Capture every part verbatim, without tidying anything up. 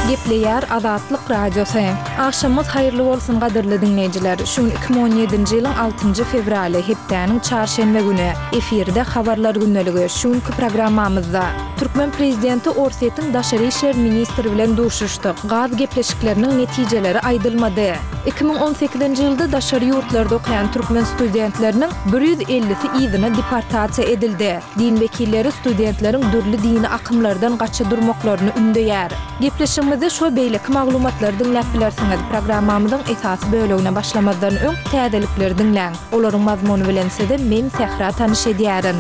Gepleyer Azatlyk Radiosu. Akşamyz hayırly bolsun gaderli dinleyijiler. Şu iki bin on ýedinji ýylyň altynjy fevraly hepdeniň çarşembe güni efirde habarlar günneligi şuňky programmamyzda Türkmen prezidenti Orsetň daşary işler ministri bilen duşuşdy. Gaz gepleşikleriniň netijeleri aýdylmady. iki bin on sekizinji ýylda daşary ýurtlarda okaýan türkmen studentleriniň bir ýüz ellisi ýygyna deportasiýa edildi. Din wekilleri studentleriň dürli dini akymlardan gaça durmaklaryny ündeýär. Gepleşigimizde şu beýleki maglumatlar dinläp bilersiňiz. Programmamyzyň esas bölегine başlamazdan öň täzelikleri dinläň. Olaryň mazmuny bilen sizde men Sehra tanyş edýärin.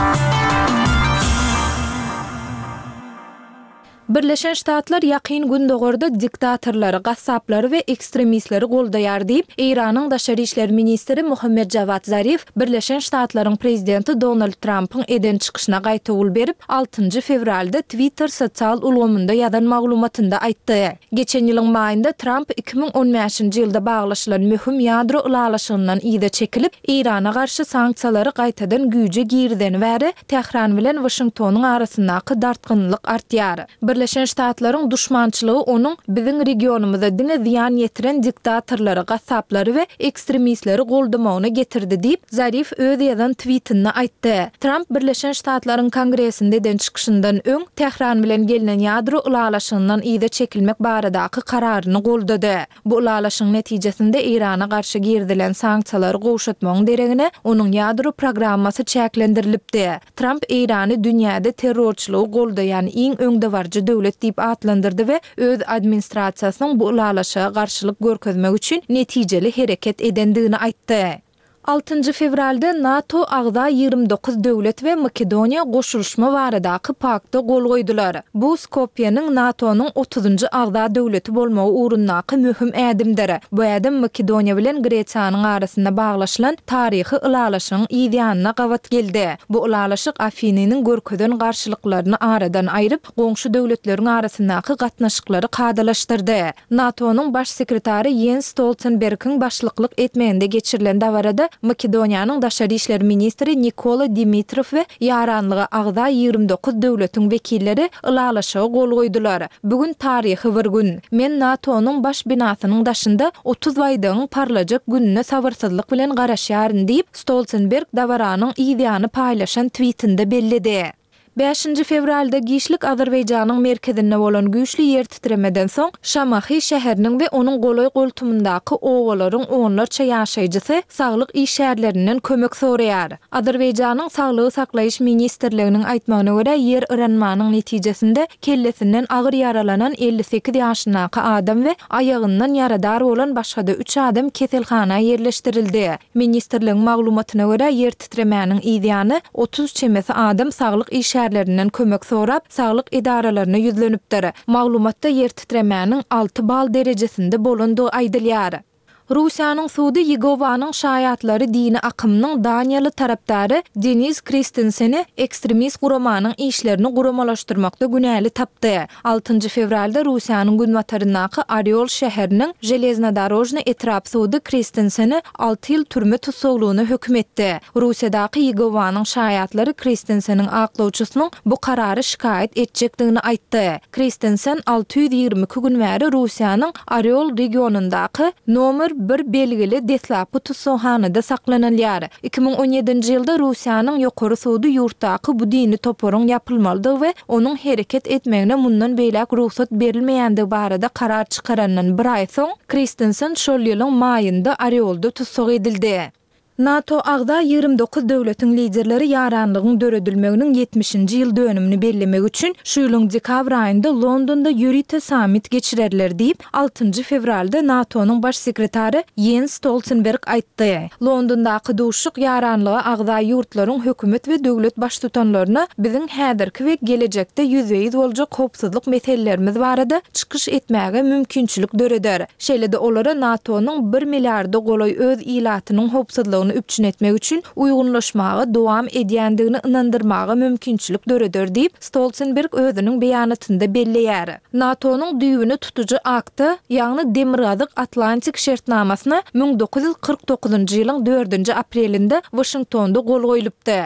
Birleşen Ştatlar ýakyn gün dogorda diktatorlary, gassaplary we ekstremistleri goldaýar diýip Iranyň daşary işler ministri Mohammed Javad Zarif Birleşen Ştatlaryň prezidenti Donald Trump'yň eden çykyşyna gaýta ul berip altynjy fevralda Twitter sosial ulgamynda ýadan maglumatynda aýtdy. Geçen ýylyň maýynda Trump iki bin on beşinji ýylda baglaşylan möhüm ýadro ulalaşygyndan ýyda çekilip Irana garşy sanksiýalary gaýtadan güýje girden bäri Tehran bilen Washingtonyň arasyndaky dartgynlyk artýar. Birleşen Ştatlaryň duşmançylygy onuň biziň regionumyzda diňe ziýan ýetiren diktatorlary, gassaplary we ekstremistleri goldamagyna getirdi diýip Zarif öz ýazan tweetinde aýtdy. Trump Birleşen Ştatlaryň Kongresinde eden çykyşyndan öň Tehran bilen gelinen ýadro ulalaşygyndan ýyda çekilmek baradaky kararyny goldady. Bu ulalaşygyň netijesinde Irana garşy girdilen sanksiýalary gowşatmagyň deregine onuň ýadro programmasy çäklendirilipdi. Trump Irany dünýäde terrorçylygy goldaýan iň öňde barjy döwlet diýip atlandyrdy we öz administrasiýasynyň bu ulalaşyga garşylyk görkezmek üçin netijeli hereket edendigini aýtdy. altynjy fevralda NATO agda ýygrimi dokuz döwlet we Makedoniýa goşulşma baradaky paktda gol goýdular. Bu Skopje'niň NATO'nyň otuzunjy agda döwleti bolmagy urunnaky möhüm ädimdir. Bu ädim Makedoniýa bilen Gresiýanyň arasynda baglaşylan taryhy ulalaşygyň ýygyanyna gawat geldi. Bu ulalaşyk Afiniň görkeden garşylyklaryny aradan aýryp, goňşy döwletleriň arasyndaky gatnaşyklary kadalaşdyrdy. NATO'nyň baş sekretary Jens Stoltenbergiň başlyklyk etmeginde geçirilen dawarada Makedoniýanyň daşary işler ministri Nikola Dimitrov we ýaranlygy agda ýygrimi dokuz döwletiň wekilleri ulalaşyga gol goýdular. Bugün taryhy bir gün. Men NATO'nyň baş binasynyň daşynda otuz waýdyň parlajak gününe sabyrsyzlyk bilen garaşýaryn diýip Stoltenberg dawaranyň ýygyany paýlaşan tweetinde bellidi. beşinji fevralda Gişlik Azerbaýjanyň merkezinde bolan güýçli ýer titremeden soň Şamahy şäheriniň we onuň goloý goltumundaky owalaryň onlarça ýaşaýjysy saglyk işärlerinden kömek soraýar. Azerbaýjanyň saglygy saklaýyş ministrliginiň aýtmagyna görä ýer örenmanyň netijesinde kellesinden agyr yaralanan elli sekiz ýaşyndaky adam we ayagyndan yaradar bolan başga-da üç adam keselhanaga ýerleşdirildi. Ministrligiň maglumatyna görä ýer titremäniň ýygyany otuz çemesi adam saglyk işär lerinden kömek sorap saglyk idaralaryna ýüzlenipdir. Maglumatda ýer titremäniň alty bal derejesinde bolandygy aýdylýar. Russiýanyň Suudi Ýegowanyň şaýatlary dini akymynyň Daniýaly tarapdary Denis Christenseni ekstremist guramanyň işlerini guramalaşdyrmakda günäli tapdy. altynjy fevralda Russiýanyň günwataryndaky Oryol şäheriniň Железнодорожный etrap sudy Christenseni alty ýyl türme tutsaglygyna hökm etdi. Russiýadaky Ýegowanyň şaýatlary Christenseniň aklawçysynyň bu karary şikaýet etjekdigini aýtdy. Christensen alty ýüz ýygrimi iki gün bäri Russiýanyň Oryol regionundaky nomer bir belgili deslapy tutsahanada saklanylýar. iki bin on ýedinji ýylda Russiýanyň ýokary sudy ýurtdaky bu dini toporyň ýapylmalydygy we onuň hereket etmegine mundan beýlek ruhsat berilmeýändigi barada karar çykarandan bir ay soň Christensen şol ýylyň maýynda Oryolda tutsak edildi. NATO agda ýygrimi dokuz döwletiň liderleri ýaranlygyň döredilmeginiň yetmişinji ýyl dönümini bellemek üçin şu ýylyň dekabr aýynda Londonda Eurite Summit geçirerler diýip altynjy fevralda NATO'nyň baş sekretary Jens Stoltenberg aýtdy. Londondaky duşuk ýaranlygy agda ýurtlaryň hökümet we döwlet baş tutanlaryna biziň häzirki we gelejekde ýüzüýiz boljak howpsuzlyk meselelerimiz barada çykyş etmäge mümkinçilik döreder. Şeýle-de olara NATO'nyň bir milliarda goloý öz ilatynyň howpsuzlygyny üpçün etmek üçin uýgunlaşmagy dowam edýändigini ynandyrmagy mümkinçilik döreder diýip Stoltenberg özüniň beýanatynda belleýär. NATO'nyň düýbüni tutujy akty, ýagny Demirgazyk Atlantik şertnamasyna bin dokuz ýüz kırk dokuzunjy ýylyň dördünji aprelinde Washingtonda gol goýulypdy.